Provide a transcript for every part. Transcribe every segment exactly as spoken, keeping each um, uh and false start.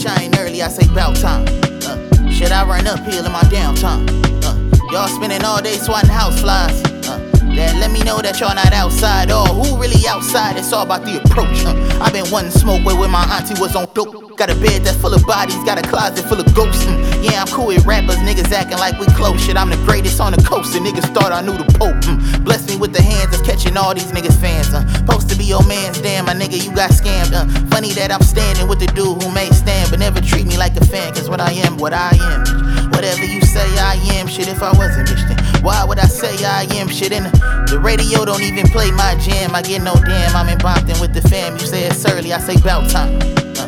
bitch, I ain't early, I say bout time. Uh, shit, I run uphill in my downtime. Uh, y'all spending all day swatting house flies. Uh, that let me know that y'all not outside. Or who really outside? It's all about the approach. Uh, I been wanting smoke where, where my auntie was on dope. Got a bed that's full of bodies, got a closet full of ghosts. Mm, yeah, I'm cool with rappers, niggas acting like we close. Shit, I'm the greatest on the coast, and niggas thought I knew the Pope. Mm, bless me with the hands that's catching all these niggas fans. Uh, supposed to be your man's, damn, my nigga, you got scammed. Uh, funny that I'm standing with the dude who may stand, but never treat me like a fan, cause what I am, what I am. Bitch. Whatever you say I am, shit, if I wasn't, bitch, then why would I say I am? Shit, in the, the radio don't even play my jam. I get no damn, I'm in Bompton with the fam. You say it's early, I say bout time.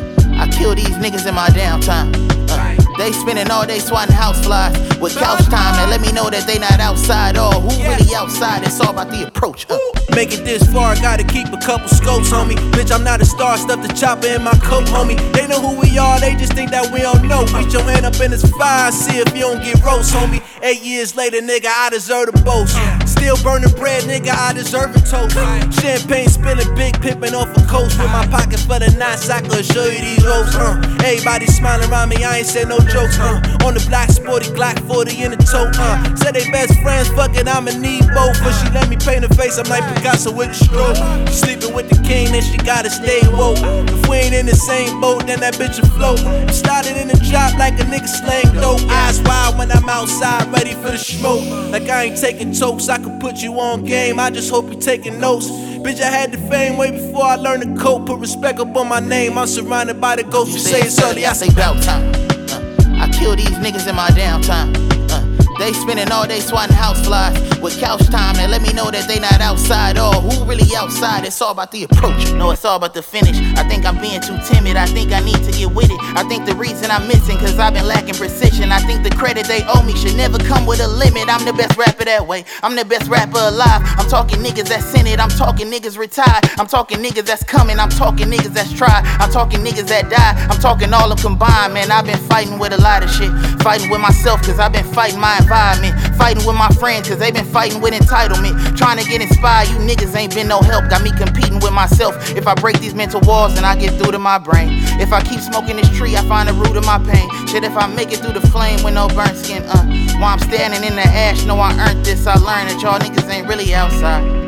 I kill these niggas in my downtime. Uh, they spending all day swatting house flies with couch time. That let me know that they not outside. Or who really outside? It's all about the approach. Uh. Make it this far, gotta keep a couple scopes, homie. Bitch, I'm not a star, stuff the chopper in my coat, homie. They know who we are, they just think that we don't know. Reach your hand up in this fire, see if you don't get roast, homie. Eight years later, nigga, I deserve the boast. Still burning bread, nigga, I deserve a toast. Champagne spilling, big pippin' off a coast. With my pocket for the nights, I could show you these ropes, uh. Everybody smiling around me, I ain't said no jokes, uh. On the black sporty Glock forty in the tote, uh. Said they best friends, fuck it, I'ma need both. But she let me paint her face, I'm like Picasso with the stroke. She sleeping with the king, then she gotta stay woke. If we ain't in the same boat, then that bitch will float. Started in the drop like a nigga slang dope. Eyes wide when I'm outside, ready for the smoke. Like I ain't taking tokes, I can put you on game. I just hope you taking notes. Bitch, I had the fame way before I learned to cope. Put respect up on my name, I'm surrounded by the ghosts. You say it's early, I say bout time. Uh, I kill these niggas in my downtime. Uh, they spending all day swatting house flies with couch time. That let me know that they not outside. Or who really outside? It's all about the approach. No, it's all about the finish. I think I'm being too timid. I think I need to get with it. I think the reason I'm missing, cause I've been lacking precision. I think the credit they owe me should never come with a limit. I'm the best rapper that way. I'm the best rapper alive. I'm talking niggas that's in it. I'm talking niggas retired. I'm talking niggas that's coming. I'm talking niggas that's tried. I'm talking niggas that die. I'm talking all of combined, man. I've been fighting with a lot of shit. Fighting with myself, cause I've been fighting my environment. Fighting with my friends, cause they been fighting with entitlement. Trying to get inspired, you niggas ain't been no help. Got me competing with myself. If I break these mental walls, then I get through to my brain. If I keep smoking this tree, I find the root of my pain. Shit, if I make it through the flame with no burnt skin, uh While I'm standing in the ash, know I earned this. I learned that y'all niggas ain't really outside.